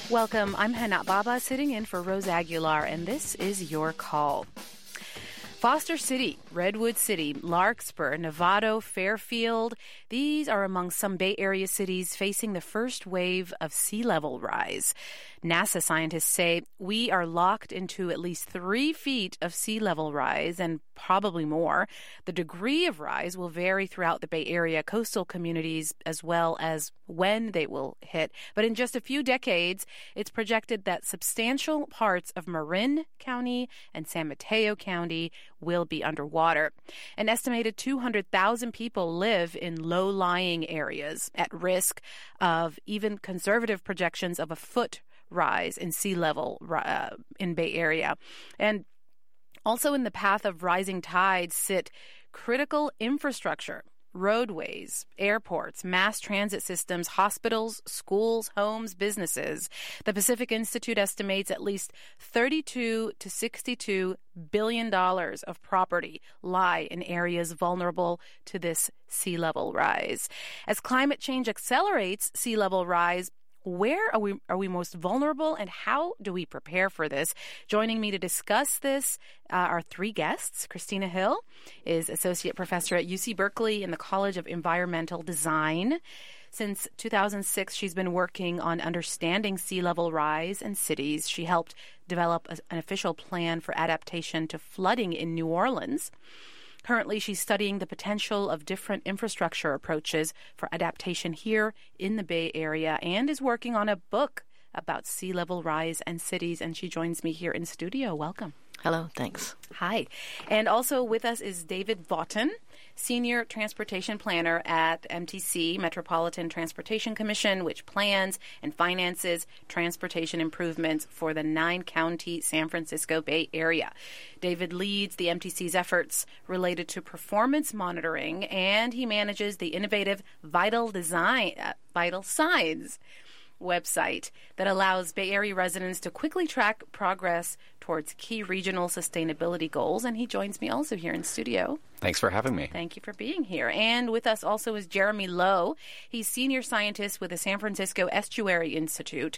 Welcome. I'm Hana Baba, sitting in for Rose Aguilar, and this is Your Call. Foster City, Redwood City, Larkspur, Novato, Fairfield, these are among some Bay Area cities facing the first wave of sea level rise. NASA scientists say we are locked into at least 3 feet of sea level rise and probably more. The degree of rise will vary throughout the Bay Area coastal communities as well as when they will hit. But in just a few decades, it's projected that substantial parts of Marin County and San Mateo County will be underwater. An estimated 200,000 people live in low-lying areas at risk of even conservative projections of a foot rise in sea level in Bay Area. And also in the path of rising tides sit critical infrastructure, roadways, airports, mass transit systems, hospitals, schools, homes, businesses. The Pacific Institute estimates at least $32 to $62 billion of property lie in areas vulnerable to this sea level rise. As climate change accelerates sea level rise, where are we most vulnerable, and how do we prepare for this? Joining me to discuss this are 3 guests. Christina Hill is Associate Professor at UC Berkeley in the College of Environmental Design. Since 2006, she's been working on understanding sea level rise in cities. She helped develop an official plan for adaptation to flooding in New Orleans. Currently, she's studying the potential of different infrastructure approaches for adaptation here in the Bay Area and is working on a book about sea level rise and cities. And she joins me here in studio. Welcome. Hello, thanks. Hi. And also with us is David Vaughton, Senior Transportation Planner at MTC, Metropolitan Transportation Commission, which plans and finances transportation improvements for the 9-county San Francisco Bay Area. David leads the MTC's efforts related to performance monitoring, and he manages the innovative Vital Signs website that allows Bay Area residents to quickly track progress towards key regional sustainability goals. And he joins me also here in studio. Thanks for having me. Thank you for being here. And with us also is Jeremy Lowe. He's senior scientist with the San Francisco Estuary Institute.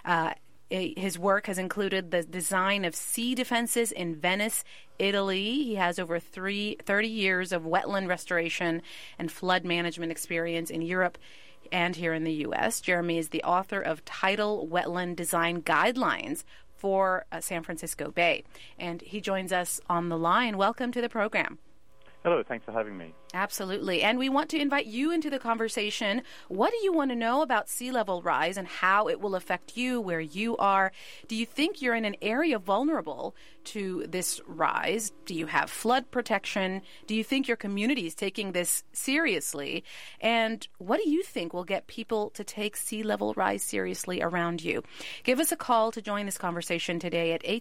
His work has included the design of sea defenses in Venice, Italy. He has over 30 years of wetland restoration and flood management experience in Europe and here in the U.S. Jeremy is the author of Tidal Wetland Design Guidelines for San Francisco Bay, and he joins us on the line. Welcome to the program. Hello, thanks for having me. Absolutely. And we want to invite you into the conversation. What do you want to know about sea level rise and how it will affect you, where you are? Do you think you're in an area vulnerable to this rise? Do you have flood protection? Do you think your community is taking this seriously? And what do you think will get people to take sea level rise seriously around you? Give us a call to join this conversation today at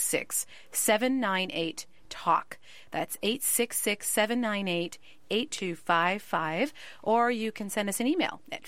866-798 TALK. That's 866-798-8255. Or you can send us an email at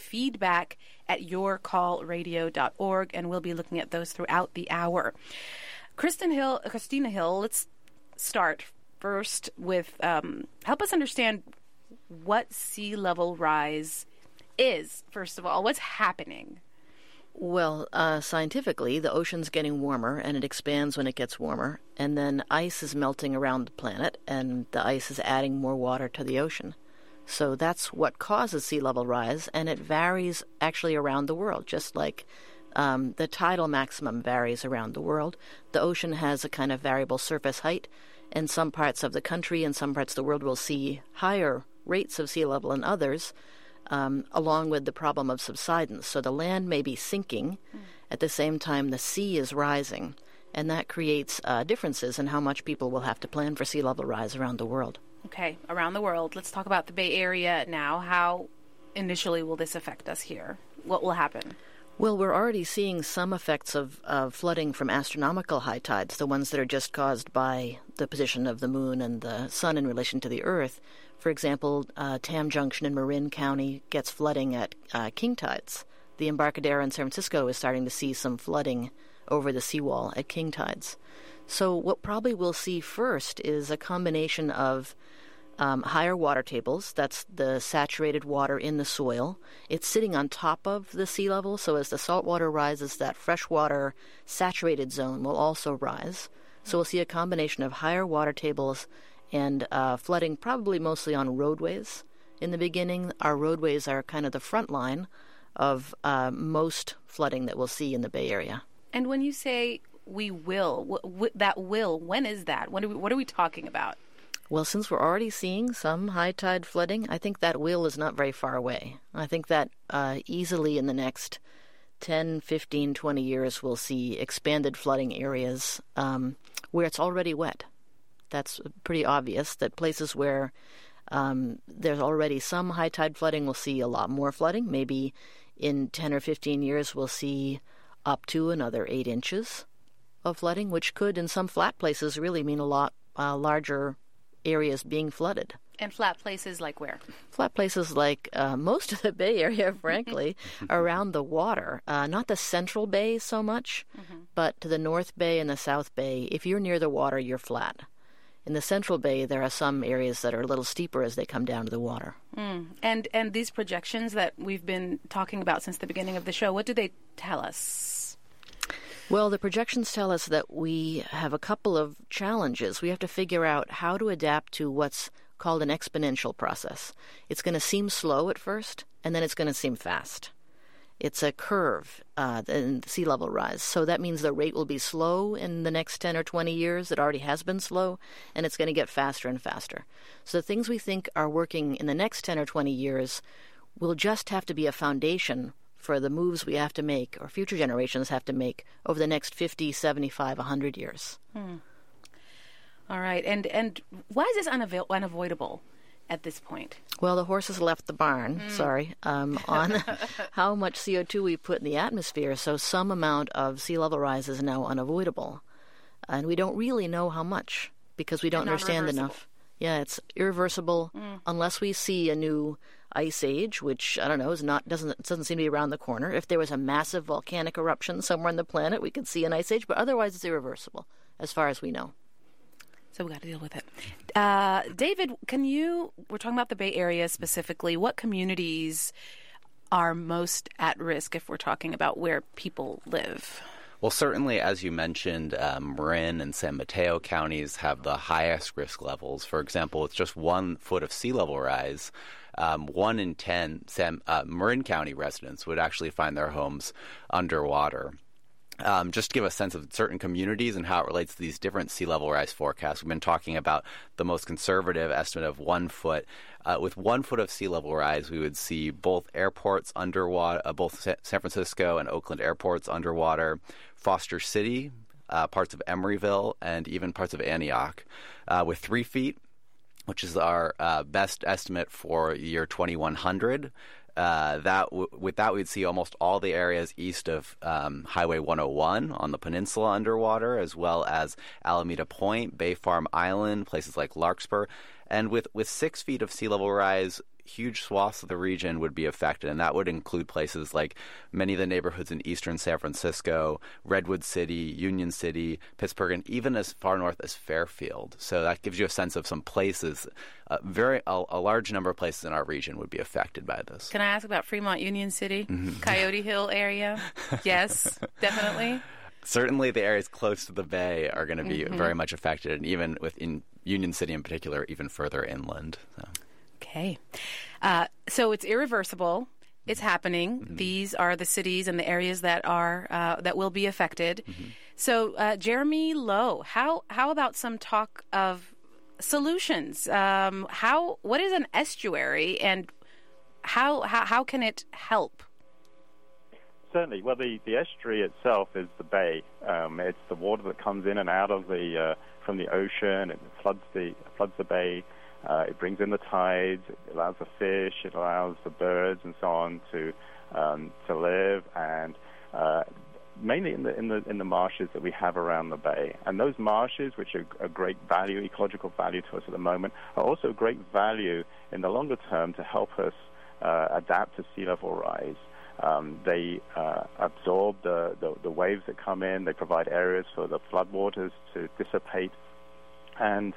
feedback@yourcallradio.org, and we'll be looking at those throughout the hour. Christina Hill, let's start first with help us understand what sea level rise is, first of all. What's happening? Well, scientifically, the ocean's getting warmer, and it expands when it gets warmer, and then ice is melting around the planet, and the ice is adding more water to the ocean. So that's what causes sea level rise, and it varies actually around the world, just like the tidal maximum varies around the world. The ocean has a kind of variable surface height, and some parts of the country and some parts of the world will see higher rates of sea level than others, along with the problem of subsidence. So the land may be sinking. At the same time, the sea is rising, and that creates differences in how much people will have to plan for sea level rise around the world. Okay, around the world. Let's talk about the Bay Area now. How initially will this affect us here? What will happen? Well, we're already seeing some effects of flooding from astronomical high tides, the ones that are just caused by the position of the moon and the sun in relation to the Earth. For example, Tam Junction in Marin County gets flooding at king tides. The Embarcadero in San Francisco is starting to see some flooding over the seawall at king tides. So what probably we'll see first is a combination of higher water tables. That's the saturated water in the soil. It's sitting on top of the sea level, so as the salt water rises, that freshwater saturated zone will also rise. So we'll see a combination of higher water tables and flooding, probably mostly on roadways. In the beginning, our roadways are kind of the front line of most flooding that we'll see in the Bay Area. And when you say we will, that will, when is that? What are we talking about? Well, since we're already seeing some high tide flooding, I think that will is not very far away. I think that easily in the next 10, 15, 20 years, we'll see expanded flooding areas where it's already wet. That's pretty obvious that places where there's already some high tide flooding will see a lot more flooding. Maybe in 10 or 15 years, we'll see up to another 8 inches of flooding, which could, in some flat places, really mean a lot larger areas being flooded. And flat places like where? Flat places like most of the Bay Area, frankly, around the water. Not the Central Bay so much, but to the North Bay and the South Bay. If you're near the water, you're flat. In the Central Bay, there are some areas that are a little steeper as they come down to the water. And these projections that we've been talking about since the beginning of the show, what do they tell us? Well, the projections tell us that we have a couple of challenges. We have to figure out how to adapt to what's called an exponential process. It's going to seem slow at first, and then it's going to seem fast. It's a curve in sea level rise. So that means the rate will be slow in the next 10 or 20 years. It already has been slow, and it's going to get faster and faster. So the things we think are working in the next 10 or 20 years will just have to be a foundation for the moves we have to make, or future generations have to make, over the next 50, 75, 100 years. All right. And why is this unavoidable at this point? Well, the horse has left the barn, on how much CO2 we put in the atmosphere, so some amount of sea level rise is now unavoidable. And we don't really know how much, because we don't understand enough. Yeah, it's irreversible unless we see a new ice age, which, I don't know, doesn't seem to be around the corner. If there was a massive volcanic eruption somewhere on the planet, we could see an ice age, but otherwise it's irreversible, as far as we know. So we got to deal with it. David, we're talking about the Bay Area specifically. What communities are most at risk if we're talking about where people live? Well, certainly, as you mentioned, Marin and San Mateo counties have the highest risk levels. For example, with just 1 foot of sea level rise, 1 in 10 Marin County residents would actually find their homes underwater. Just to give a sense of certain communities and how it relates to these different sea level rise forecasts, we've been talking about the most conservative estimate of 1 foot. With 1 foot of sea level rise, we would see both airports underwater, both San Francisco and Oakland airports underwater, Foster City, parts of Emeryville, and even parts of Antioch. With 3 feet, which is our best estimate for year 2100, with that, we'd see almost all the areas east of Highway 101 on the peninsula underwater, as well as Alameda Point, Bay Farm Island, places like Larkspur. And with 6 feet of sea level rise, huge swaths of the region would be affected, and that would include places like many of the neighborhoods in eastern San Francisco, Redwood City, Union City, Pittsburgh, and even as far north as Fairfield. So that gives you a sense of some places. A large number of places in our region would be affected by this. Can I ask about Fremont, Union City, Coyote Hill area? Yes, definitely. Certainly the areas close to the bay are going to be very much affected, and even within Union City in particular, even further inland. So. Okay. So it's irreversible. It's happening. These are the cities and the areas that will be affected. So, Jeremy Lowe, how about some talk of solutions? What is an estuary, and how can it help? Certainly. Well, the estuary itself is the bay. It's the water that comes in and out of from the ocean. It floods the bay. It brings in the tides. It allows the fish. It allows the birds and so on to live, and mainly in the marshes that we have around the bay. And those marshes, which are a great value, ecological value to us at the moment, are also great value in the longer term to help us adapt to sea level rise. They absorb the waves that come in. They provide areas for the floodwaters to dissipate, and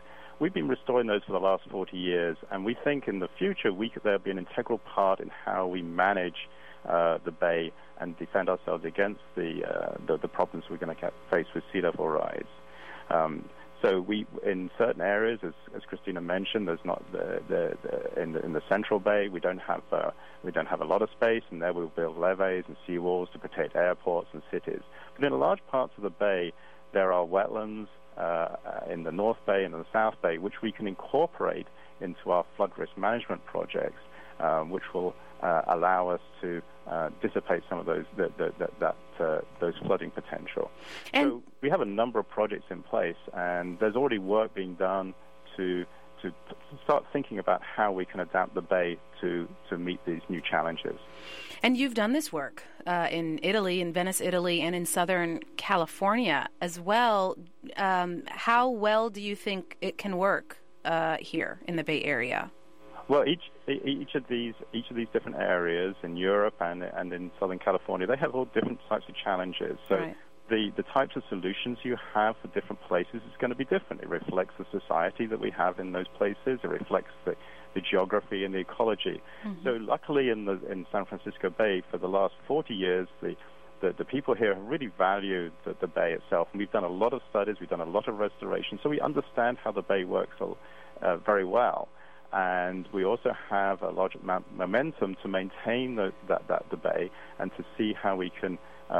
we've been restoring those for the last 40 years, and we think in the future they'll be an integral part in how we manage the bay and defend ourselves against the problems we're going to face with sea level rise. So we, in certain areas, as Christina mentioned, there's not in the Central Bay. We don't have a lot of space, and there we'll build levees and seawalls to protect airports and cities. But in large parts of the bay, there are wetlands in the North Bay and in the South Bay, which we can incorporate into our flood risk management projects, which will allow us to dissipate some of those flooding potential. And so we have a number of projects in place, and there's already work being done to start thinking about how we can adapt the bay to meet these new challenges. And you've done this work in Italy, in Venice, Italy, and in Southern California as well. How well do you think it can work here in the Bay Area? Well, each of these different areas in Europe and in Southern California, they have all different types of challenges. So right. The types of solutions you have for different places is going to be different. It reflects the society that we have in those places. It reflects the geography and the ecology. Mm-hmm. So luckily in San Francisco Bay for the last 40 years, the people here have really valued the bay itself. And we've done a lot of studies. We've done a lot of restoration. So we understand how the bay works very well. And we also have a large momentum to maintain the bay and to see how we can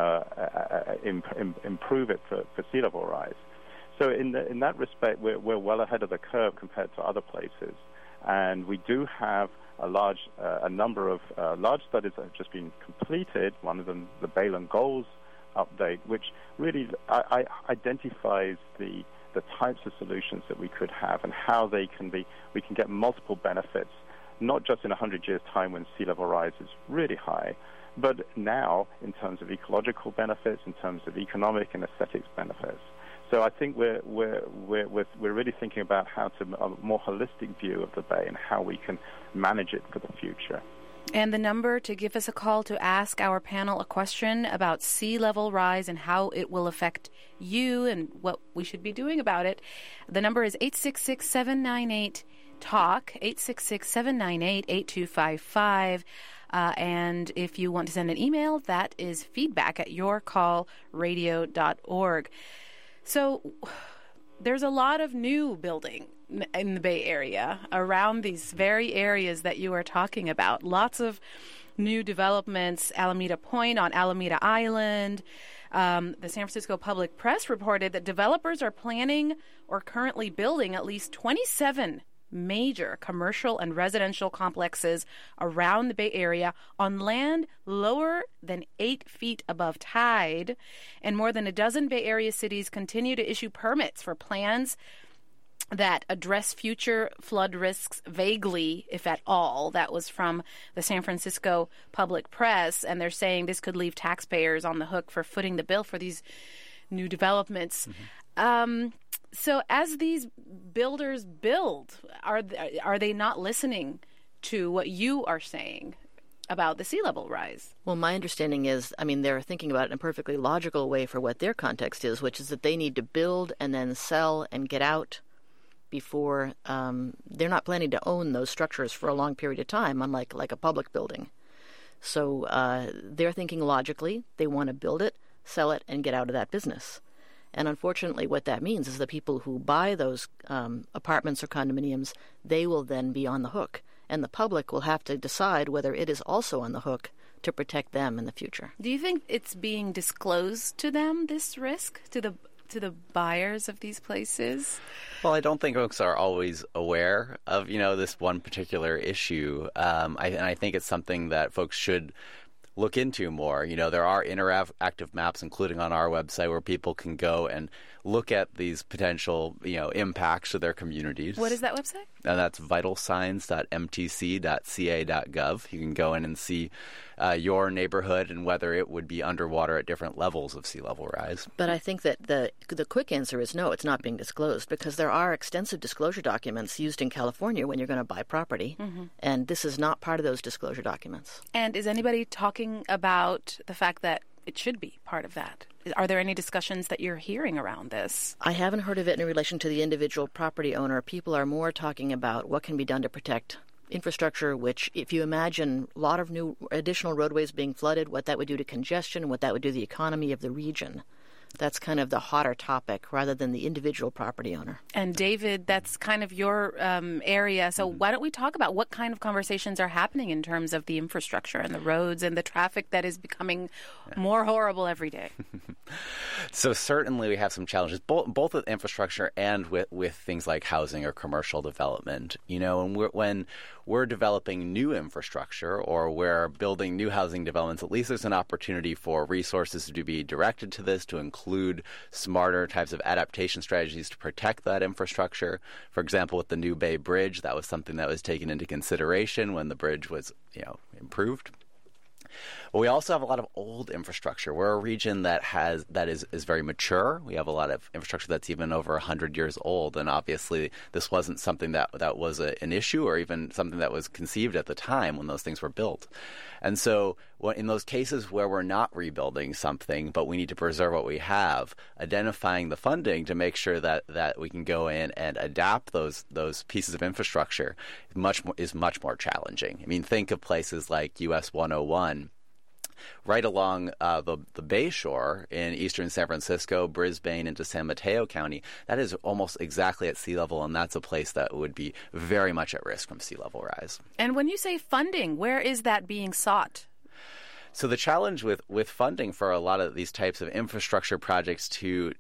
improve it for sea level rise. So in that respect, we're well ahead of the curve compared to other places. And we do have a number of large studies that have just been completed. One of them, the Bayland Goals update, which really identifies the types of solutions that we could have and how we can get multiple benefits, not just in 100 years' time when sea level rise is really high, but now in terms of ecological benefits, in terms of economic and aesthetics benefits. So I think we're really thinking about how to a more holistic view of the bay and how we can manage it for the future. And the number to give us a call to ask our panel a question about sea level rise and how it will affect you and what we should be doing about it. The number is 866-798-TALK, 866-798-8255. And if you want to send an email, that is feedback@yourcallradio.org. So there's a lot of new building in the Bay Area around these very areas that you are talking about. Lots of new developments, Alameda Point on Alameda Island. The San Francisco Public Press reported that developers are planning or currently building at least 27 major commercial and residential complexes around the Bay Area on land lower than 8 feet above tide. And more than a dozen Bay Area cities continue to issue permits for plans that address future flood risks vaguely, if at all. That was from the San Francisco Public Press, and they're saying this could leave taxpayers on the hook for footing the bill for these new developments. Mm-hmm. So as these builders build, are they not listening to what you are saying about the sea level rise? Well, my understanding is, they're thinking about it in a perfectly logical way for what their context is, which is that they need to build and then sell and get out before they're not planning to own those structures for a long period of time, unlike a public building. So they're thinking logically. They want to build it, sell it, and get out of that business. And unfortunately, what that means is the people who buy those apartments or condominiums, they will then be on the hook. And the public will have to decide whether it is also on the hook to protect them in the future. Do you think it's being disclosed to them, this risk, to the buyers of these places? Well, I don't think folks are always aware of, this one particular issue. I think it's something that folks should look into more. There are interactive maps, including on our website, where people can go and look at these potential, impacts to their communities. What is that website? And that's vitalsigns.mtc.ca.gov. You can go in and see your neighborhood and whether it would be underwater at different levels of sea level rise. But I think that the quick answer is no, it's not being disclosed, because there are extensive disclosure documents used in California when you're going to buy property, and this is not part of those disclosure documents. And is anybody talking about the fact that it should be part of that. Are there any discussions that you're hearing around this? I haven't heard of it in relation to the individual property owner. People are more talking about what can be done to protect infrastructure, which, if you imagine a lot of new additional roadways being flooded, what that would do to congestion, what that would do to the economy of the region. That's kind of the hotter topic rather than the individual property owner. And David, that's kind of your area. So why don't we talk about what kind of conversations are happening in terms of the infrastructure and the roads and the traffic that is becoming more horrible every day? So certainly we have some challenges, both with infrastructure and with things like housing or commercial development. You know, and when we're developing new infrastructure or we're building new housing developments, at least there's an opportunity for resources to be directed to this, to include smarter types of adaptation strategies to protect that infrastructure. For example, with the New Bay Bridge, that was something that was taken into consideration when the bridge was, improved. But we also have a lot of old infrastructure. We're a region that is very mature. We have a lot of infrastructure that's even over 100 years old, and obviously this wasn't something that was an issue or even something that was conceived at the time when those things were built. And so in those cases where we're not rebuilding something, but we need to preserve what we have, identifying the funding to make sure that we can go in and adapt those pieces of infrastructure is much more challenging. I mean, think of places like US 101. Right along the Bay Shore in eastern San Francisco, Brisbane, into San Mateo County, that is almost exactly at sea level, and that's a place that would be very much at risk from sea level rise. And when you say funding, where is that being sought? So the challenge with funding for a lot of these types of infrastructure projects to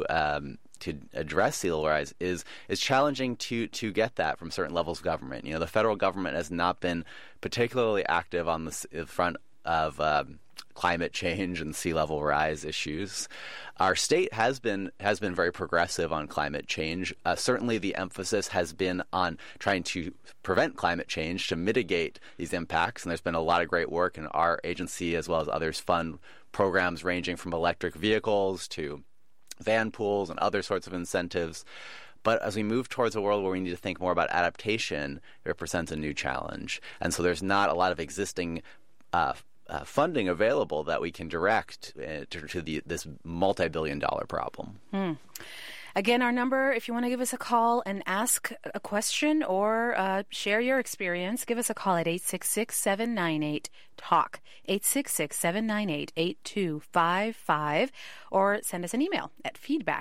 address sea level rise is challenging to get that from certain levels of government. You know, the federal government has not been particularly active on the front of climate change and sea level rise issues. Our state has been very progressive on climate change. Certainly the emphasis has been on trying to prevent climate change, to mitigate these impacts, and there's been a lot of great work, and our agency as well as others fund programs ranging from electric vehicles to van pools and other sorts of incentives. But as we move towards a world where we need to think more about adaptation, it represents a new challenge. And so there's not a lot of existing funding available that we can direct to this multi-billion-dollar problem. Again, our number, if you want to give us a call and ask a question or share your experience, give us a call at 866-798-TALK, 866-798-8255, or send us an email at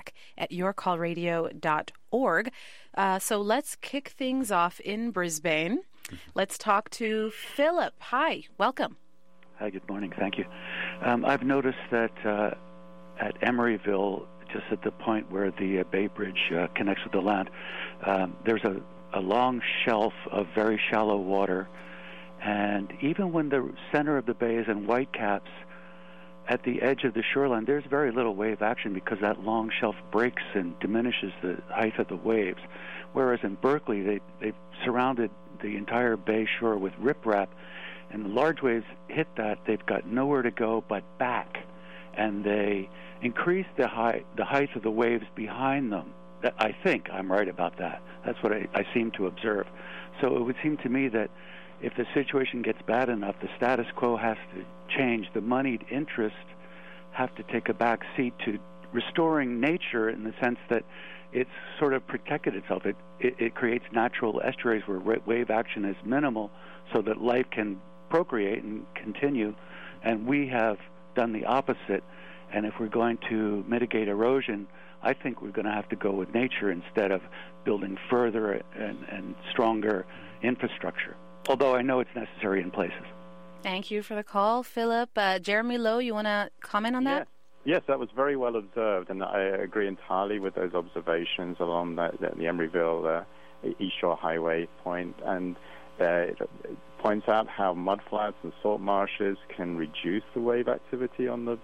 feedback@yourcallradio.org. So let's kick things off in Brisbane. Let's talk to Philip. Hi, welcome. Hi, good morning. Thank you. I've noticed that at Emeryville, just at the point where the Bay Bridge connects with the land, there's a long shelf of very shallow water. And even when the center of the bay is in whitecaps, at the edge of the shoreline, there's very little wave action because that long shelf breaks and diminishes the height of the waves. Whereas in Berkeley, they've surrounded the entire bay shore with riprap, and the large waves hit that, they've got nowhere to go but back, and they increase the height of the waves behind them. I think I'm right about that. That's what I seem to observe. So it would seem to me that if the situation gets bad enough, the status quo has to change. The moneyed interests have to take a back seat to restoring nature in the sense that it's sort of protected itself. It creates natural estuaries where wave action is minimal so that life can procreate and continue, and we have done the opposite. And if we're going to mitigate erosion, I think we're going to have to go with nature instead of building further and stronger infrastructure, although I know it's necessary in places. Thank you for the call, Philip. Jeremy Lowe, you want to comment on that? Yes, that was very well observed, and I agree entirely with those observations along the Emeryville East Shore Highway point. And it points out how mudflats and salt marshes can reduce the wave activity on the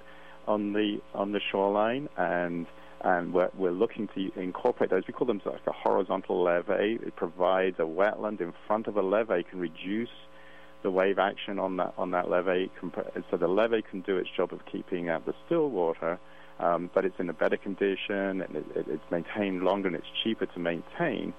shoreline, and we're looking to incorporate those. We call them like a horizontal levee. It provides a wetland in front of a levee, can reduce the wave action on that levee, so the levee can do its job of keeping out the still water, but it's in a better condition, and it's maintained longer, and it's cheaper to maintain.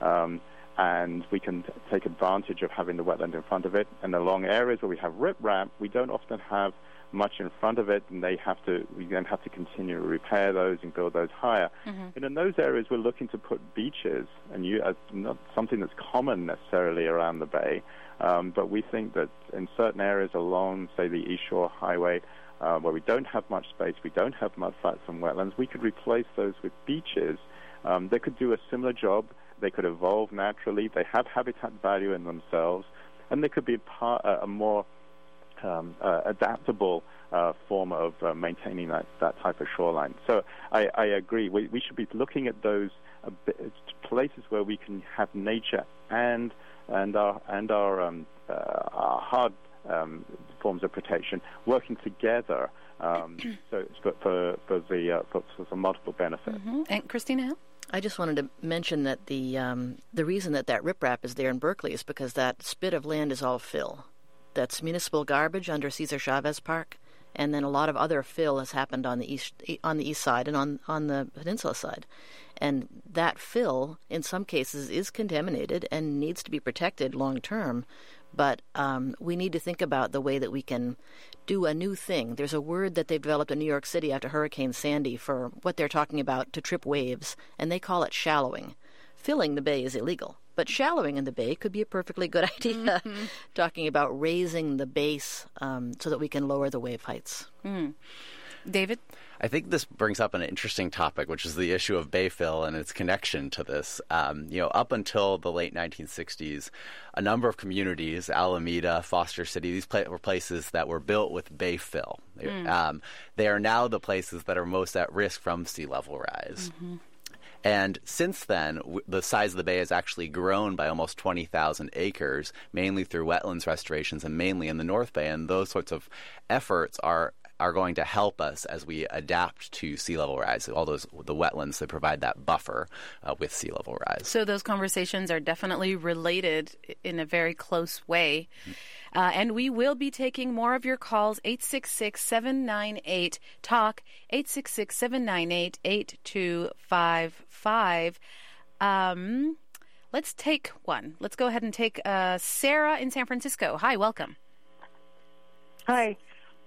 And we can take advantage of having the wetland in front of it. And along areas where we have riprap, we don't often have much in front of it, and we then have to continue to repair those and build those higher. And in those areas, we're looking to put beaches, and not something that's common necessarily around the bay, but we think that in certain areas along, say, the East Shore Highway, where we don't have much space, we don't have mudflats and wetlands, we could replace those with beaches. They could do a similar job. They could evolve naturally. They have habitat value in themselves, and they could be a more adaptable form of maintaining that type of shoreline. So I agree. We should be looking at those places where we can have nature and our hard forms of protection working together. So it's for multiple benefits. And Christina Hill? I just wanted to mention that the reason that riprap is there in Berkeley is because that spit of land is all fill. That's municipal garbage under Cesar Chavez Park, and then a lot of other fill has happened on the east side and on the peninsula side. And that fill, in some cases, is contaminated and needs to be protected long term. But we need to think about the way that we can do a new thing. There's a word that they've developed in New York City after Hurricane Sandy for what they're talking about to trip waves, and they call it shallowing. Filling the bay is illegal, but shallowing in the bay could be a perfectly good idea, talking about raising the base so that we can lower the wave heights. David? I think this brings up an interesting topic, which is the issue of bay fill and its connection to this. Up until the late 1960s, a number of communities, Alameda, Foster City, these were places that were built with bay fill. They are now the places that are most at risk from sea level rise. And since then, the size of the bay has actually grown by almost 20,000 acres, mainly through wetlands restorations and mainly in the North Bay. And those sorts of efforts are going to help us as we adapt to sea level rise. All the wetlands that provide that buffer with sea level rise. So those conversations are definitely related in a very close way. And we will be taking more of your calls, 866-798-TALK, 866-798-8255. Let's take one. Let's go ahead and take Sarah in San Francisco. Hi, welcome. Hi.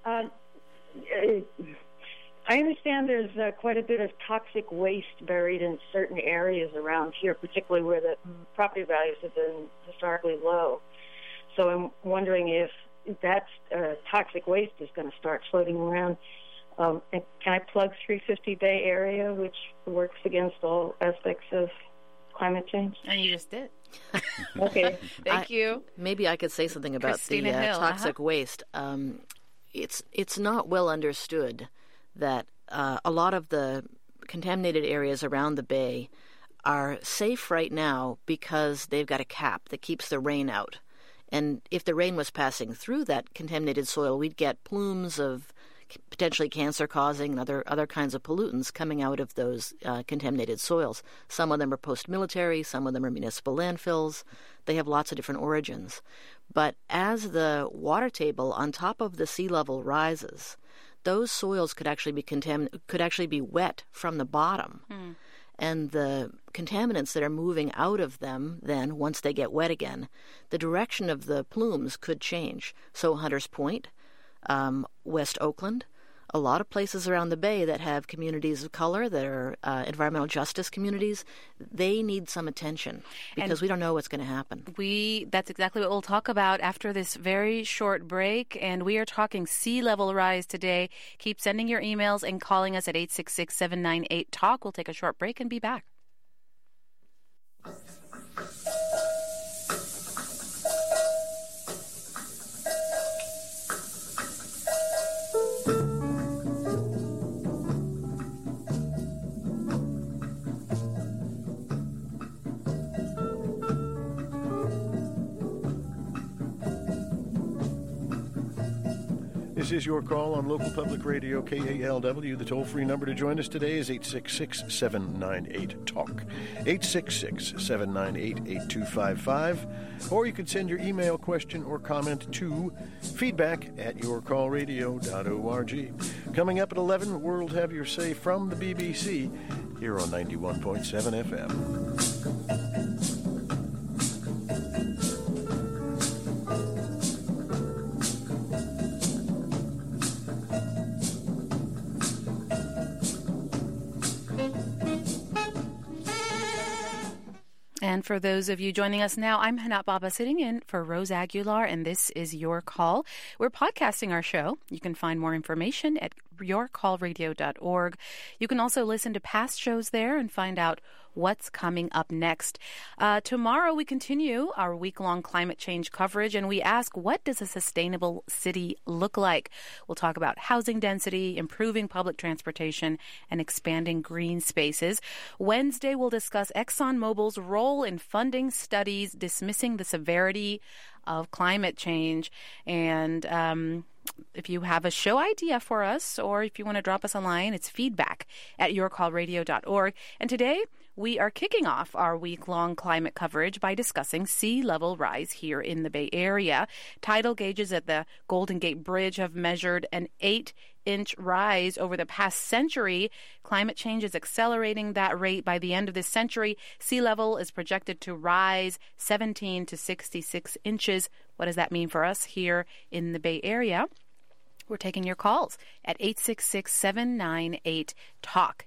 I understand there's quite a bit of toxic waste buried in certain areas around here, particularly where the property values have been historically low. So I'm wondering if that toxic waste is going to start floating around. And can I plug 350 Bay Area, which works against all aspects of climate change? And you just did. Okay. Thank you. Maybe I could say something about Christina the Hill. toxic waste. It's not well understood that a lot of the contaminated areas around the bay are safe right now because they've got a cap that keeps the rain out. And if the rain was passing through that contaminated soil, we'd get plumes of potentially cancer-causing and other kinds of pollutants coming out of those contaminated soils. Some of them are post-military, some of them are municipal landfills. They have lots of different origins. But as the water table on top of the sea level rises, those soils could actually be wet from the bottom. And the contaminants that are moving out of them then, once they get wet again, the direction of the plumes could change. So Hunters Point, West Oakland, a lot of places around the bay that have communities of color that are environmental justice communities, they need some attention because we don't know what's going to happen. That's exactly what we'll talk about after this very short break, and we are talking sea level rise today. Keep sending your emails and calling us at 866-798-TALK. We'll take a short break and be back. This is Your Call on local public radio, KALW. The toll-free number to join us today is 866-798-TALK, 866-798-8255. Or you can send your email question or comment to feedback@yourcallradio.org. Coming up at 11, World Have Your Say from the BBC here on 91.7 FM. And for those of you joining us now, I'm Hanat Baba sitting in for Rose Aguilar, and this is Your Call. We're podcasting our show. You can find more information at yourcallradio.org. You can also listen to past shows there and find out what's coming up next. Tomorrow we continue our week-long climate change coverage, and we ask, what does a sustainable city look like? We'll talk about housing density, improving public transportation, and expanding green spaces. Wednesday, we'll discuss ExxonMobil's role in funding studies dismissing the severity of climate change. And if you have a show idea for us, or if you want to drop us a line, it's feedback@yourcallradio.org. And today, we are kicking off our week-long climate coverage by discussing sea level rise here in the Bay Area. Tidal gauges at the Golden Gate Bridge have measured an 8-inch rise over the past century. Climate change is accelerating that rate. By the end of this century, sea level is projected to rise 17 to 66 inches. What does that mean for us here in the Bay Area? We're taking your calls at 866-798-TALK,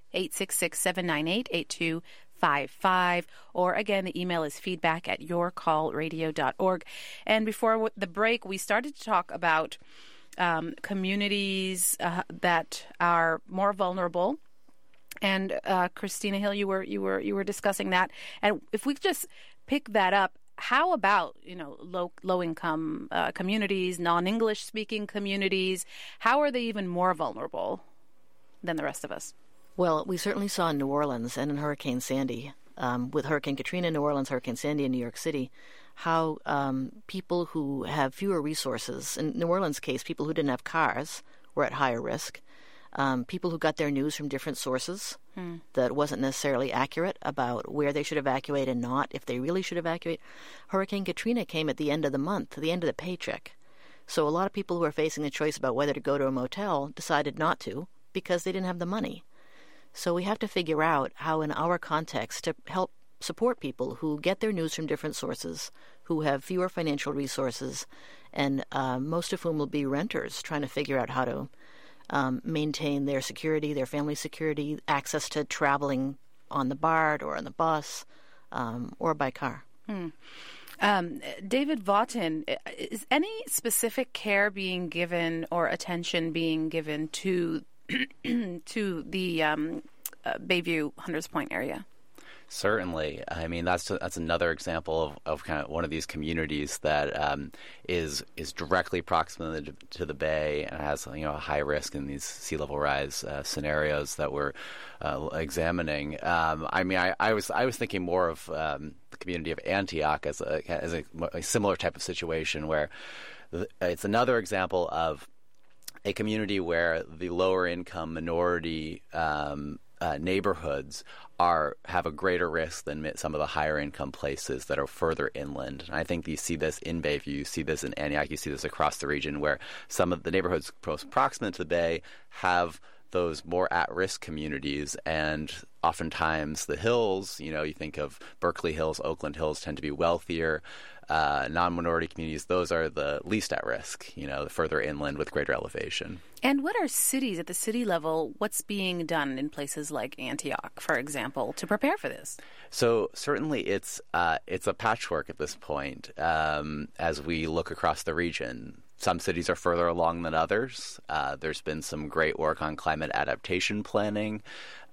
866-798-8255. Or again, the email is feedback@yourcallradio.org. And before the break, we started to talk about communities that are more vulnerable. And Christina Hill, you were discussing that. And if we just pick that up, how about, low-income communities, non-English speaking communities? How are they even more vulnerable than the rest of us? Well, we certainly saw in New Orleans and in Hurricane Sandy, with Hurricane Katrina in New Orleans, Hurricane Sandy in New York City, how people who have fewer resources, in New Orleans' case, people who didn't have cars were at higher risk. People who got their news from different sources that wasn't necessarily accurate about where they should evacuate and not, if they really should evacuate. Hurricane Katrina came at the end of the month, the end of the paycheck. So a lot of people who are facing the choice about whether to go to a motel decided not to because they didn't have the money. So we have to figure out how, in our context, to help support people who get their news from different sources, who have fewer financial resources, and most of whom will be renters trying to figure out how to maintain their security, their family security, access to traveling on the BART or on the bus or by car. David Vaughton, is any specific care being given or attention being given to to the Bayview Hunters Point area? Certainly. I mean, that's another example of kind of one of these communities that is directly proximate to the bay and has a high risk in these sea level rise scenarios that we're examining. I was thinking more of the community of Antioch as a similar type of situation where it's another example of a community where the lower income minority neighborhoods have a greater risk than some of the higher income places that are further inland. And I think you see this in Bayview, you see this in Antioch, you see this across the region where some of the neighborhoods close proximate to the bay have those more at-risk communities, and oftentimes the hills, you think of Berkeley Hills, Oakland Hills, tend to be wealthier. Non-minority communities, those are the least at risk, the further inland with greater elevation. And what are cities at the city level, what's being done in places like Antioch, for example, to prepare for this? So certainly it's a patchwork at this point as we look across the region. Some cities are further along than others. There's been some great work on climate adaptation planning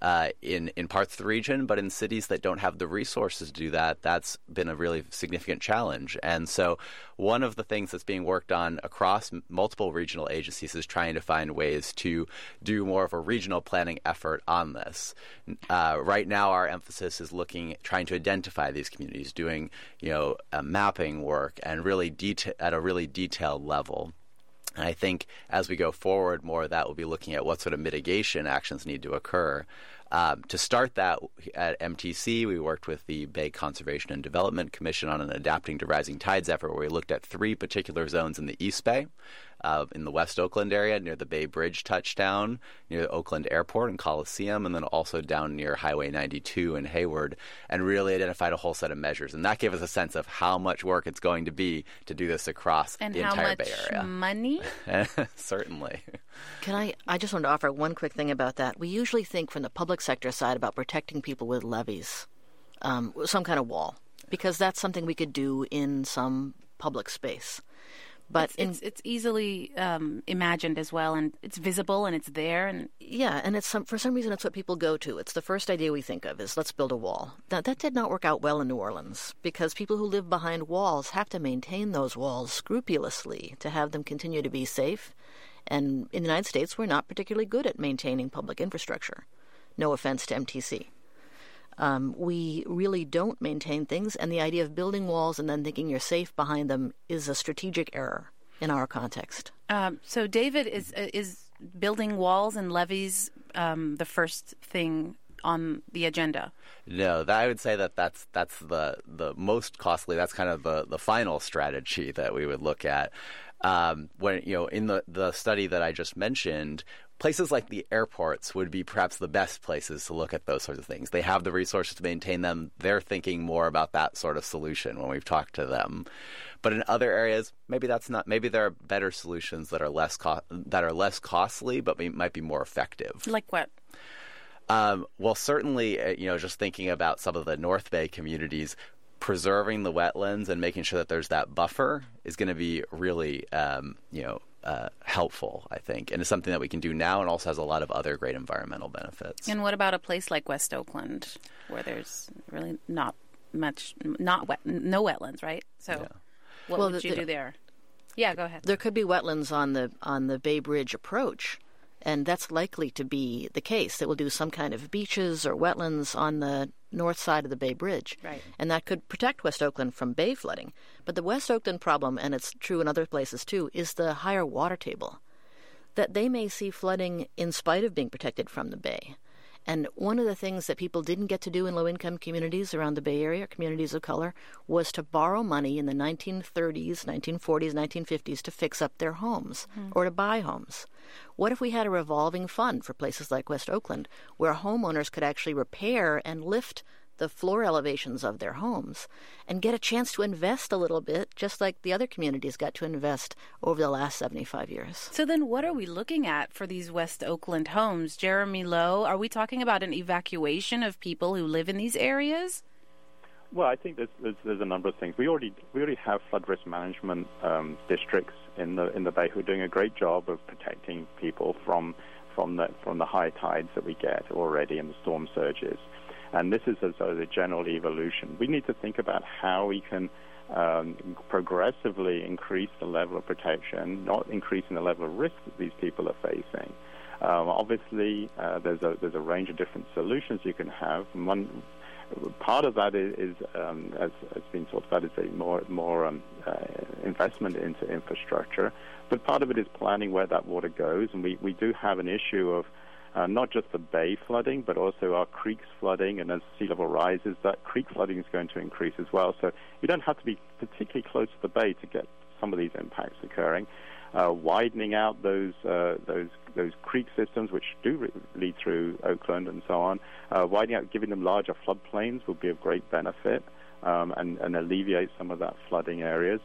in parts of the region, but in cities that don't have the resources to do that, that's been a really significant challenge. And so one of the things that's being worked on across multiple regional agencies is trying to find ways to do more of a regional planning effort on this. Right now, our emphasis is trying to identify these communities, doing mapping work and really at a really detailed level. And I think as we go forward, more of that will be looking at what sort of mitigation actions need to occur. To start that, at MTC, we worked with the Bay Conservation and Development Commission on an Adapting to Rising Tides effort where we looked at 3 particular zones in the East Bay, in the West Oakland area, near the Bay Bridge touchdown, near the Oakland Airport and Coliseum, and then also down near Highway 92 in Hayward, and really identified a whole set of measures. And that gave us a sense of how much work it's going to be to do this across the entire Bay Area. And how much money? Certainly. I just wanted to offer one quick thing about that. We usually think from the public sector side about protecting people with levees, some kind of wall. because that's something we could do in some public space. But it's easily imagined as well, and it's visible, and it's there, and it's for some reason it's what people go to. It's the first idea we think of is let's build a wall. That did not work out well in New Orleans because people who live behind walls have to maintain those walls scrupulously to have them continue to be safe. And in the United States, we're not particularly good at maintaining public infrastructure. No offense to MTC. We really don't maintain things, and the idea of building walls and then thinking you're safe behind them is a strategic error in our context. So David, is building walls and levees the first thing on the agenda? No, I would say that's the most costly. That's kind of the final strategy that we would look at. When in the study that I just mentioned, places like the airports would be perhaps the best places to look at those sorts of things. They have the resources to maintain them. They're thinking more about that sort of solution when we've talked to them. But in other areas, maybe that's not. Maybe there are better solutions that are less costly, but might be more effective. Like what? Well, certainly, just thinking about some of the North Bay communities, preserving the wetlands and making sure that there's that buffer is going to be really, helpful, I think. And it's something that we can do now and also has a lot of other great environmental benefits. And what about a place like West Oakland where there's really no wetlands, right? So what would you do there? Yeah, go ahead. There could be wetlands on the Bay Bridge approach. And that's likely to be the case, that we'll do some kind of beaches or wetlands on the north side of the Bay Bridge. Right. And that could protect West Oakland from bay flooding. But the West Oakland problem, and it's true in other places too, is the higher water table. That they may see flooding in spite of being protected from the bay. And one of the things that people didn't get to do in low-income communities around the Bay Area, communities of color, was to borrow money in the 1930s, 1940s, 1950s to fix up their homes or to buy homes. What if we had a revolving fund for places like West Oakland where homeowners could actually repair and lift the floor elevations of their homes and get a chance to invest a little bit, just like the other communities got to invest over the last 75 years. So then what are we looking at for these West Oakland homes? Jeremy Lowe, are we talking about an evacuation of people who live in these areas? Well, I think there's a number of things. We already have flood risk management districts in the Bay who are doing a great job of protecting people from the high tides that we get already and the storm surges. And this is a general evolution. We need to think about how we can progressively increase the level of protection, not increasing the level of risk that these people are facing. Obviously, there's a range of different solutions you can have. One part of that is as has been talked about, is a more investment into infrastructure. But part of it is planning where that water goes, and we do have an issue of not just the bay flooding, but also our creeks flooding, and as sea level rises, that creek flooding is going to increase as well. So you don't have to be particularly close to the bay to get some of these impacts occurring. Widening out those creek systems, which do lead through Oakland and so on, widening out, giving them larger floodplains would be of great benefit and alleviate some of that flooding areas.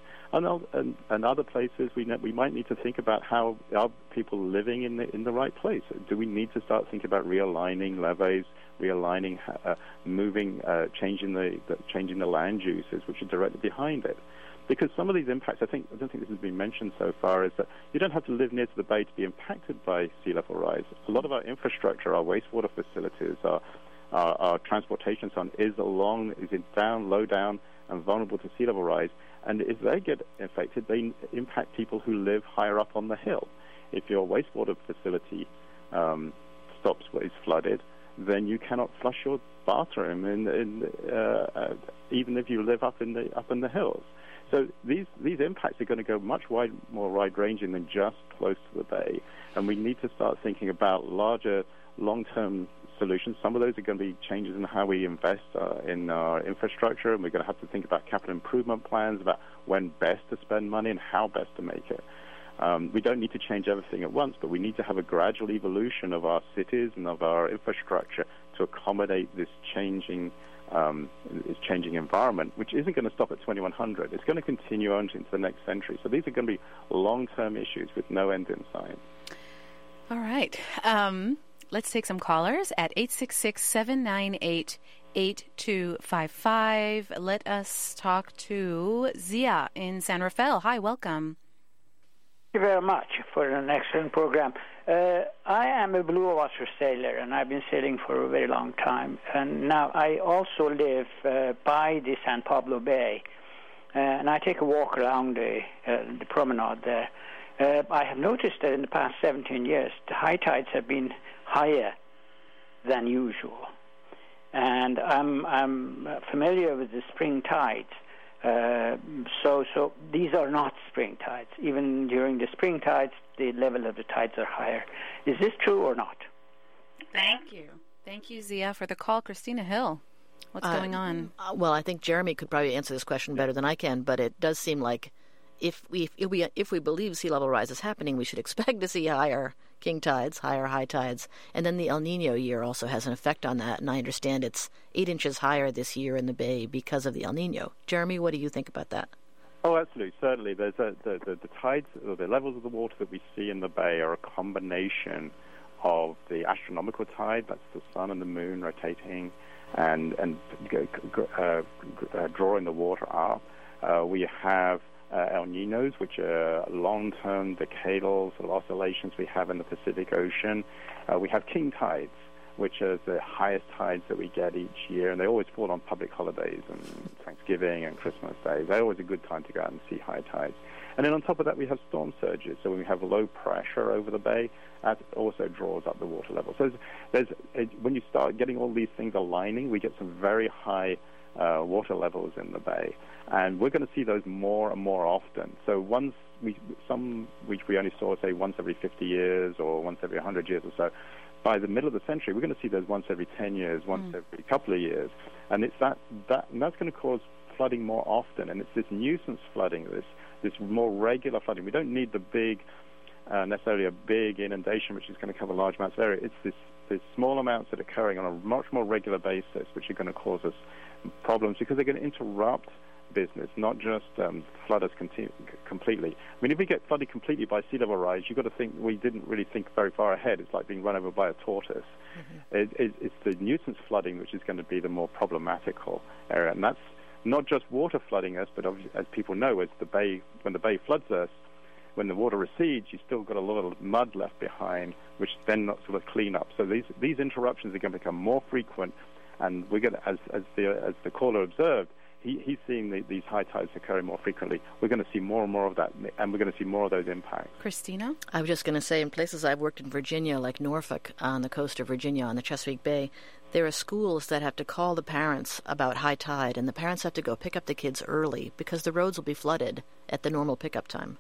And other places we might need to think about how are people living in the right place. Do we need to start thinking about realigning levees, realigning, moving, changing the land uses which are directly behind it? Because some of these impacts, I don't think this has been mentioned so far, is that you don't have to live near to the bay to be impacted by sea level rise. A lot of our infrastructure, our wastewater facilities, our transportation zone is low down and vulnerable to sea level rise. And if they get affected, they impact people who live higher up on the hill. If your wastewater facility stops where it's flooded, then you cannot flush your bathroom, even if you live up in the hills. So these impacts are going to go much more wide-ranging than just close to the bay, and we need to start thinking about larger, long-term solutions. Some of those are going to be changes in how we invest in our infrastructure, and we're going to have to think about capital improvement plans, about when best to spend money and how best to make it. We don't need to change everything at once, but we need to have a gradual evolution of our cities and of our infrastructure to accommodate this changing environment, which isn't going to stop at 2100. It's going to continue on into the next century. So these are going to be long-term issues with no end in sight. All right. Let's take some callers at 866-798-8800. 8255. Let us talk to Zia in San Rafael. Hi, welcome. Thank you very much for an excellent program. I am a blue water sailor, and I've been sailing for a very long time. And now I also live by the San Pablo Bay, and I take a walk around the promenade there. I have noticed that in the past 17 years, the high tides have been higher than usual. And I'm familiar with the spring tides. So these are not spring tides. Even during the spring tides, the level of the tides are higher. Is this true or not? Thank you. Thank you, Zia, for the call. Christina Hill, what's going on? Well, I think Jeremy could probably answer this question better than I can, but it does seem like if we believe sea level rise is happening, we should expect to see higher king tides, higher high tides, and then the El Nino year also has an effect on that, and I understand it's 8 inches higher this year in the bay because of the El Nino. Jeremy, what do you think about that? Oh, absolutely. Certainly. There's the tides, or the levels of the water that we see in the bay are a combination of the astronomical tide, that's the sun and the moon rotating and drawing the water up. We have El Ninos, which are long-term decadal sort of oscillations we have in the Pacific Ocean. We have king tides, which are the highest tides that we get each year, and they always fall on public holidays and Thanksgiving and Christmas Day. They're always a good time to go out and see high tides. And then on top of that, we have storm surges. So when we have low pressure over the bay, that also draws up the water level. So when you start getting all these things aligning, we get some very high water levels in the bay. And we're going to see those more and more often. So which we only saw, say, once every 50 years or once every 100 years or so, by the middle of the century, we're going to see those once every 10 years, once every couple of years. And it's and that's going to cause flooding more often. And it's this nuisance flooding, this more regular flooding. We don't need the big, necessarily a big inundation, which is going to cover large amounts of area. It's this small amounts that are occurring on a much more regular basis, which are going to cause us problems because they're going to interrupt business, not just flood us completely. I mean, if we get flooded completely by sea level rise, you've got to think we didn't really think very far ahead. It's like being run over by a tortoise. It's the nuisance flooding which is going to be the more problematical area, and that's not just water flooding us, but as people know, when the bay floods us, when the water recedes, you've still got a lot of mud left behind, which then not sort of clean up. So these interruptions are going to become more frequent, and we're going to, as the caller observed, he's seeing these high tides occurring more frequently. We're going to see more and more of that, and we're going to see more of those impacts. Christina? I was just going to say, in places I've worked in Virginia, like Norfolk, on the coast of Virginia, on the Chesapeake Bay, there are schools that have to call the parents about high tide, and the parents have to go pick up the kids early because the roads will be flooded at the normal pickup time.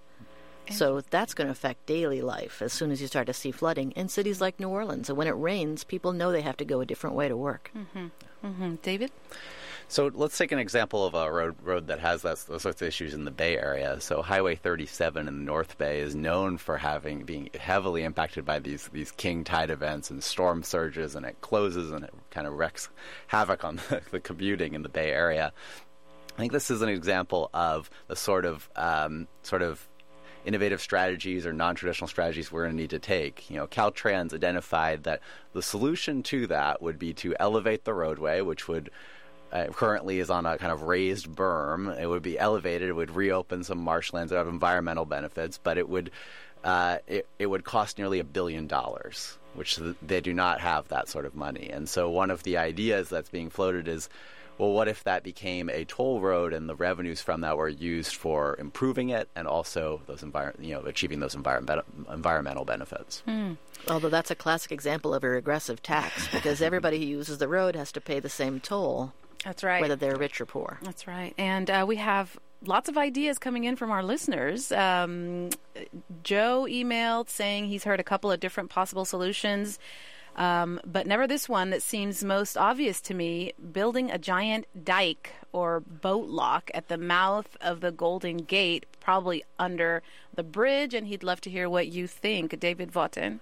So that's going to affect daily life as soon as you start to see flooding in cities like New Orleans. And when it rains, people know they have to go a different way to work. David? So let's take an example of a road that has those sorts of issues in the Bay Area. So Highway 37 in the North Bay is known for being heavily impacted by these king tide events and storm surges, and it closes and it kind of wreaks havoc on the commuting in the Bay Area. I think this is an example of the sort of innovative strategies or non-traditional strategies we're going to need to take. Caltrans identified that the solution to that would be to elevate the roadway, which would currently is on a kind of raised berm. It would be elevated. It would reopen some marshlands that have environmental benefits, but it would cost nearly $1 billion, which they do not have that sort of money. And so one of the ideas that's being floated is, well, what if that became a toll road and the revenues from that were used for improving it and also achieving those environmental benefits? Although that's a classic example of a regressive tax because everybody who uses the road has to pay the same toll. That's right. Whether they're rich or poor. That's right. And we have lots of ideas coming in from our listeners. Joe emailed saying he's heard a couple of different possible solutions. But never this one that seems most obvious to me, building a giant dike or boat lock at the mouth of the Golden Gate, probably under the bridge, and he'd love to hear what you think. David Vaughton.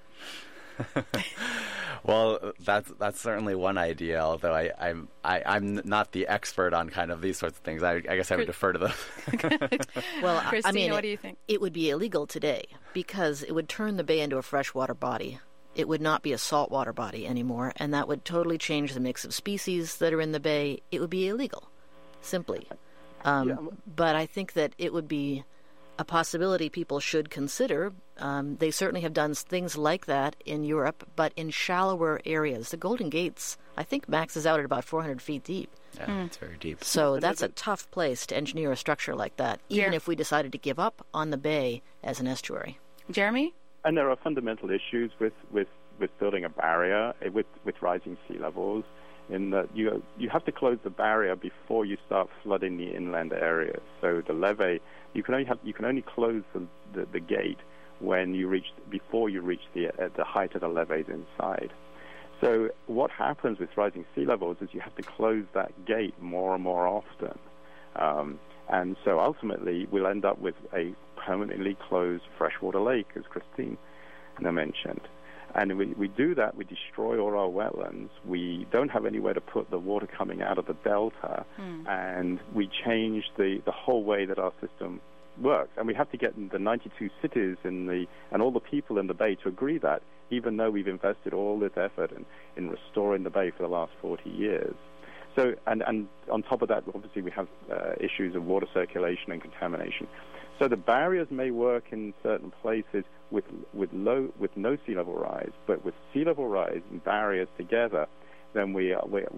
Well, that's certainly one idea, although I'm not the expert on kind of these sorts of things. I guess I would defer to the... Well, Christina, what do you think? It would be illegal today because it would turn the bay into a freshwater body. it would not be a saltwater body anymore, and that would totally change the mix of species that are in the bay. It would be illegal, simply. But I think that it would be a possibility people should consider. They certainly have done things like that in Europe, but in shallower areas. The Golden Gates, I think, maxes out at about 400 feet deep. Yeah, it's very deep. So that's a tough place to engineer a structure like that, even if we decided to give up on the bay as an estuary. Jeremy? And there are fundamental issues with building a barrier with rising sea levels, in that you have to close the barrier before you start flooding the inland areas. So the levee, you can only close the gate before you reach the height of the levees inside. So what happens with rising sea levels is you have to close that gate more and more often. And so ultimately we'll end up with a permanently closed freshwater lake, as Christine mentioned. And we do that, we destroy all our wetlands, we don't have anywhere to put the water coming out of the delta, and we change the whole way that our system works. And we have to get the 92 cities and all the people in the bay to agree that, even though we've invested all this effort in restoring the bay for the last 40 years. So, and on top of that, obviously we have issues of water circulation and contamination. So the barriers may work in certain places with no sea level rise, but with sea level rise and barriers together, then we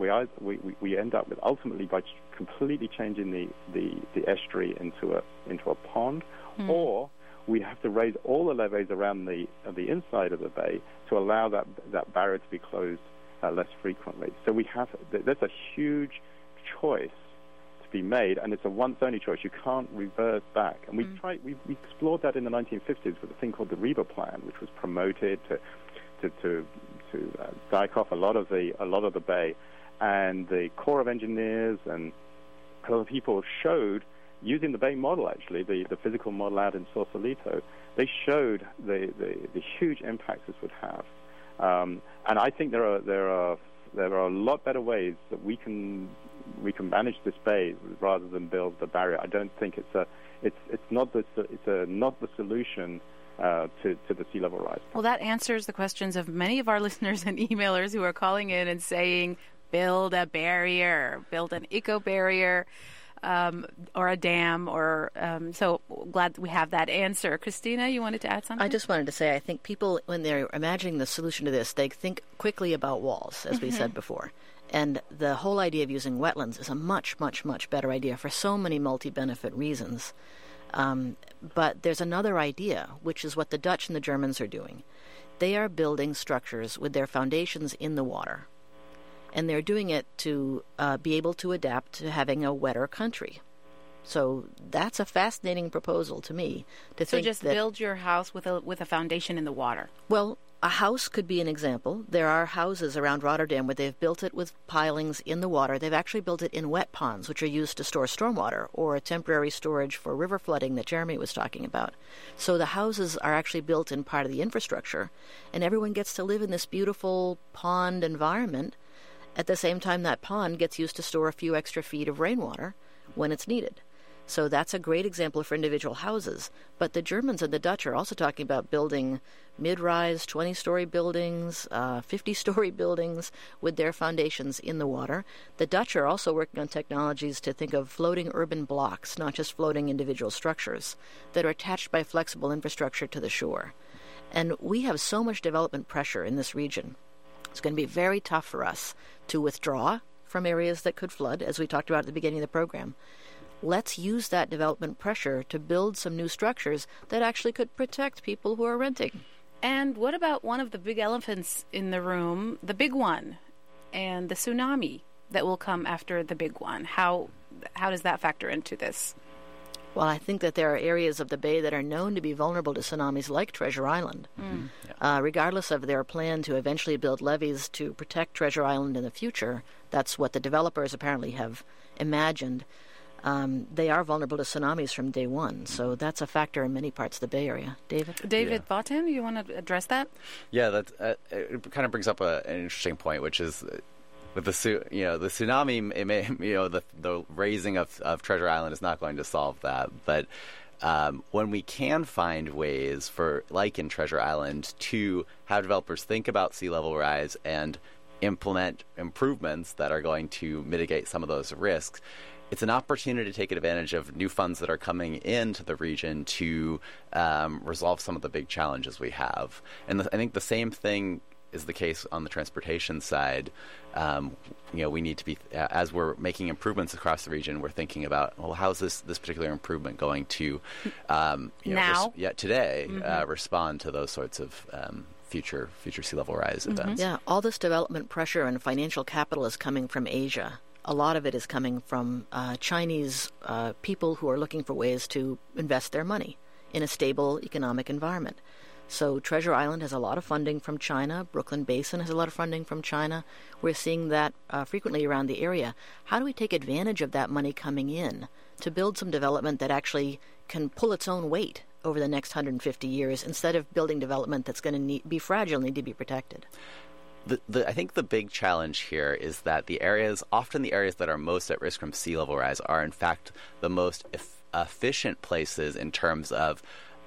end up with ultimately by completely changing the estuary into a pond, or we have to raise all the levees around the inside of the bay to allow that barrier to be closed less frequently. So there's a huge choice to be made, and it's a once-only choice. You can't reverse back. And we explored that in the 1950s with a thing called the REBA Plan, which was promoted to dike off a lot of the bay. And the Corps of Engineers and a lot of people showed, using the bay model, actually, the physical model out in Sausalito, they showed the huge impacts this would have. And I think there are a lot better ways that we can manage this bay rather than build the barrier. I don't think it's not the solution to the sea level rise. Well, that answers the questions of many of our listeners and emailers who are calling in and saying, build a barrier, build an eco barrier. Or a dam, so glad we have that answer. Christina, you wanted to add something? I just wanted to say, I think people, when they're imagining the solution to this, they think quickly about walls, as we said before. And the whole idea of using wetlands is a much, much, much better idea for so many multi-benefit reasons. But there's another idea, which is what the Dutch and the Germans are doing. They are building structures with their foundations in the water. And they're doing it to be able to adapt to having a wetter country. So that's a fascinating proposal to me. So just build your house with a foundation in the water. Well, a house could be an example. There are houses around Rotterdam where they've built it with pilings in the water. They've actually built it in wet ponds, which are used to store stormwater, or a temporary storage for river flooding that Jeremy was talking about. So the houses are actually built in part of the infrastructure, and everyone gets to live in this beautiful pond environment. At the same time, that pond gets used to store a few extra feet of rainwater when it's needed. So that's a great example for individual houses. But the Germans and the Dutch are also talking about building mid-rise 20-story buildings, 50-story buildings with their foundations in the water. The Dutch are also working on technologies to think of floating urban blocks, not just floating individual structures, that are attached by flexible infrastructure to the shore. And we have so much development pressure in this region. It's going to be very tough for us to withdraw from areas that could flood, as we talked about at the beginning of the program. Let's use that development pressure to build some new structures that actually could protect people who are renting. And what about one of the big elephants in the room, the big one, and the tsunami that will come after the big one? How does that factor into this? Well, I think that there are areas of the bay that are known to be vulnerable to tsunamis, like Treasure Island. Regardless of their plan to eventually build levees to protect Treasure Island in the future, that's what the developers apparently have imagined. They are vulnerable to tsunamis from day one, so that's a factor in many parts of the Bay Area. David Bottin, you want to address that? Yeah, that it kind of brings up an interesting point, which is with the tsunami, it may, the raising of Treasure Island is not going to solve that, but when we can find ways for, like in Treasure Island, to have developers think about sea level rise and implement improvements that are going to mitigate some of those risks, it's an opportunity to take advantage of new funds that are coming into the region to resolve some of the big challenges we have. And I think the same thing is the case on the transportation side. We need to be, as we're making improvements across the region, we're thinking about, well, how is this particular improvement going to, today, respond to those sorts of future sea level rise events? Yeah, all this development pressure and financial capital is coming from Asia. A lot of it is coming from Chinese people who are looking for ways to invest their money in a stable economic environment. So Treasure Island has a lot of funding from China. Brooklyn Basin has a lot of funding from China. We're seeing that frequently around the area. How do we take advantage of that money coming in to build some development that actually can pull its own weight over the next 150 years instead of building development that's going to be fragile and need to be protected? I think the big challenge here is that often the areas that are most at risk from sea level rise are in fact the most efficient places in terms of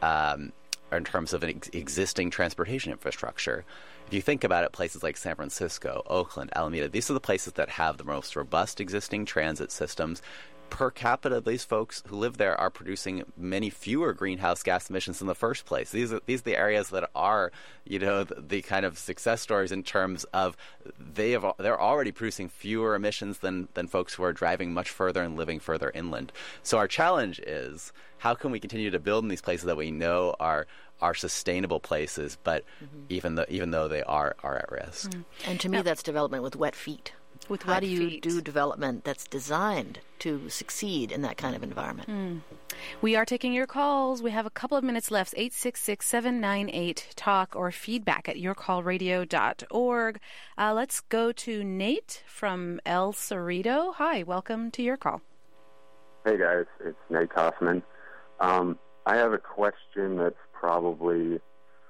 existing transportation infrastructure. If you think about it, places like San Francisco, Oakland, Alameda, these are the places that have the most robust existing transit systems. Per capita, these folks who live there are producing many fewer greenhouse gas emissions in the first place. These are the areas that are, the kind of success stories in terms of they're already producing fewer emissions than folks who are driving much further and living further inland. So our challenge is, how can we continue to build in these places that we know are sustainable places, but even though they are at risk? And to me, that's development with wet feet. How do you do development that's designed to succeed in that kind of environment? We are taking your calls. We have a couple of minutes left. 866-798-TALK or feedback at yourcallradio.org. Let's go to Nate from El Cerrito. Hi, welcome to Your Call. Hey, guys. It's Nate Kaufman. I have a question that's probably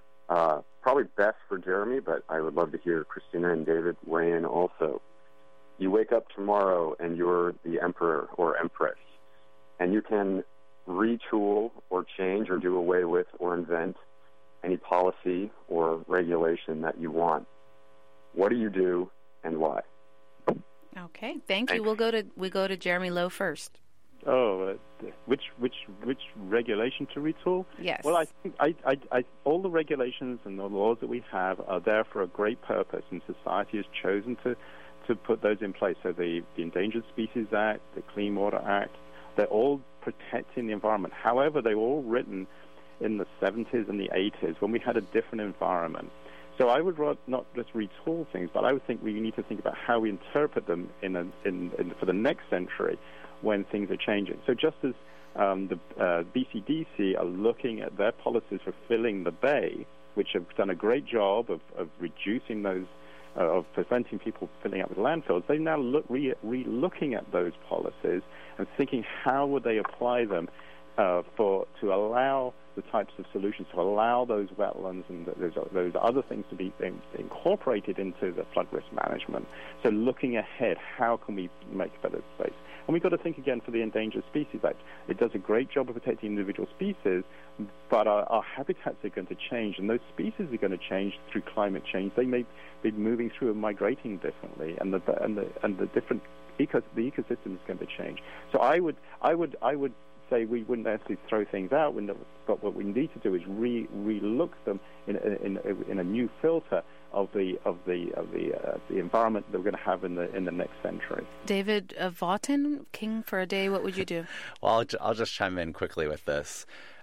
best for Jeremy, but I would love to hear Christina and David weigh in also. You wake up tomorrow and you're the emperor or empress, and you can retool or change or do away with or invent any policy or regulation that you want. What do you do and why? Okay, thank you. We'll go to Jeremy Lowe first. Which regulation to retool? Yes. Well, I think all the regulations and the laws that we have are there for a great purpose, and society has chosen to put those in place. So the Endangered Species Act, the Clean Water Act, they're all protecting the environment. However, they were all written in the 70s and the 80s when we had a different environment. So I would rather not just retool things, but I would think we need to think about how we interpret them for the next century when things are changing. So just as the BCDC are looking at their policies for filling the bay, which have done a great job of reducing those, of preventing people filling up with landfills, they now re-looking at those policies and thinking how would they apply them to allow the types of solutions, to allow those wetlands and those other things to be incorporated into the flood risk management. So looking ahead, how can we make better space? And we've got to think again for the Endangered Species Act. It does a great job of protecting individual species, but our habitats are going to change, and those species are going to change through climate change. They may be moving through and migrating differently, and the different the ecosystem is going to change. So I would say we wouldn't necessarily throw things out, but what we need to do is re-look them in a new filter of the environment that we're going to have in the next century. David Vaughton, King for a Day, what would you do? Well, I'll just chime in quickly with this.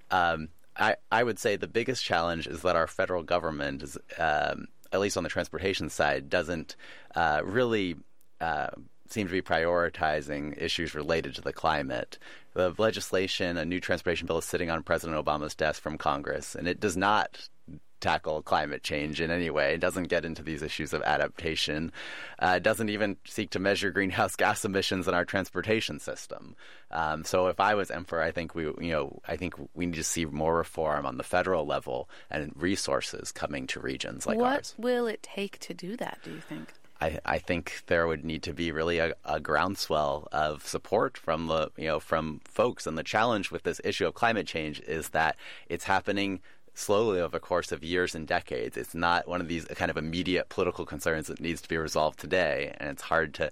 I would say the biggest challenge is that our federal government is, at least on the transportation side, doesn't really seem to be prioritizing issues related to the climate. The legislation, a new transportation bill, is sitting on President Obama's desk from Congress, and it does not tackle climate change in any way. It doesn't get into these issues of adaptation. It doesn't even seek to measure greenhouse gas emissions in our transportation system. So if I was emperor, I think we need to see more reform on the federal level and resources coming to regions like ours. What will it take to do that, do you think? I think there would need to be really a groundswell of support from from folks. And the challenge with this issue of climate change is that it's happening slowly over the course of years and decades. It's not one of these kind of immediate political concerns that needs to be resolved today, and it's hard to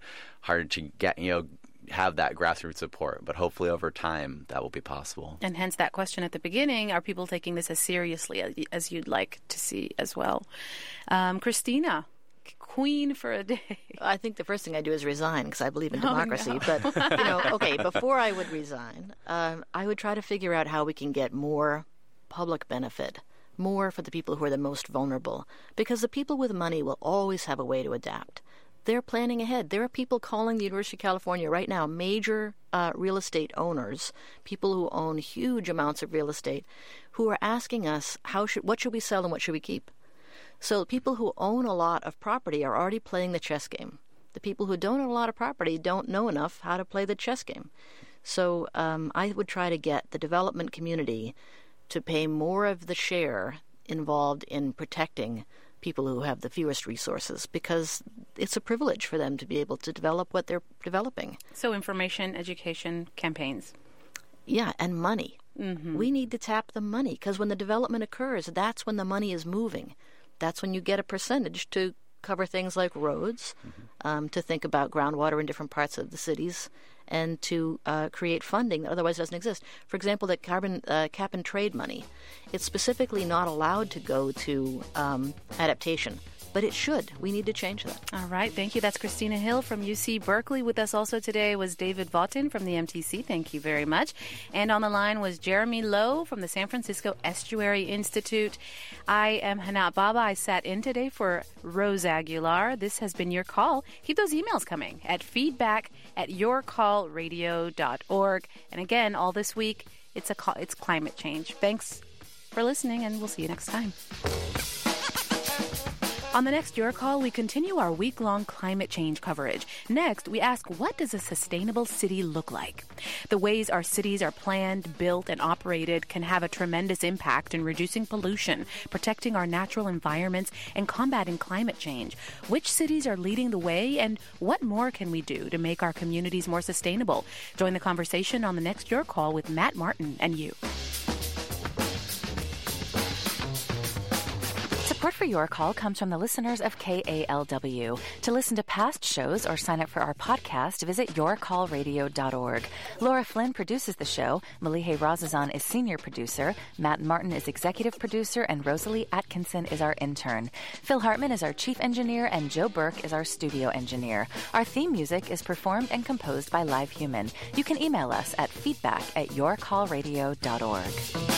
get have that grassroots support. But hopefully over time that will be possible. And hence that question at the beginning: are people taking this as seriously as you'd like to see as well? Christina, queen for a day. I think the first thing I do is resign because I believe in democracy. No. But okay, before I would resign, I would try to figure out how we can get more public benefit, more for the people who are the most vulnerable, because the people with money will always have a way to adapt. They're planning ahead. There are people calling the University of California right now, major real estate owners, people who own huge amounts of real estate, who are asking us, what should we sell and what should we keep? So people who own a lot of property are already playing the chess game. The people who don't own a lot of property don't know enough how to play the chess game. So I would try to get the development community to pay more of the share involved in protecting people who have the fewest resources, because it's a privilege for them to be able to develop what they're developing. So information, education, campaigns. Yeah, and money. Mm-hmm. We need to tap the money, because when the development occurs, that's when the money is moving. That's when you get a percentage to cover things like roads, to think about groundwater in different parts of the cities, and to create funding that otherwise doesn't exist. For example, the carbon cap and trade money, it's specifically not allowed to go to adaptation, but it should. We need to change that. All right. Thank you. That's Christina Hill from UC Berkeley. With us also today was David Vaughton from the MTC. Thank you very much. And on the line was Jeremy Lowe from the San Francisco Estuary Institute. I am Hana Baba. I sat in today for Rose Aguilar. This has been Your Call. Keep those emails coming at feedback@yourcallradio.org. And again, all this week, it's climate change. Thanks for listening, and we'll see you next time. On the next Your Call, we continue our week-long climate change coverage. Next, we ask, what does a sustainable city look like? The ways our cities are planned, built, and operated can have a tremendous impact in reducing pollution, protecting our natural environments, and combating climate change. Which cities are leading the way, and what more can we do to make our communities more sustainable? Join the conversation on the next Your Call with Matt Martin and you. Support for Your Call comes from the listeners of KALW. To listen to past shows or sign up for our podcast, visit yourcallradio.org. Laura Flynn produces the show. Malihe Razazan is senior producer. Matt Martin is executive producer, and Rosalie Atkinson is our intern. Phil Hartman is our chief engineer, and Joe Burke is our studio engineer. Our theme music is performed and composed by Live Human. You can email us at feedback@yourcallradio.org.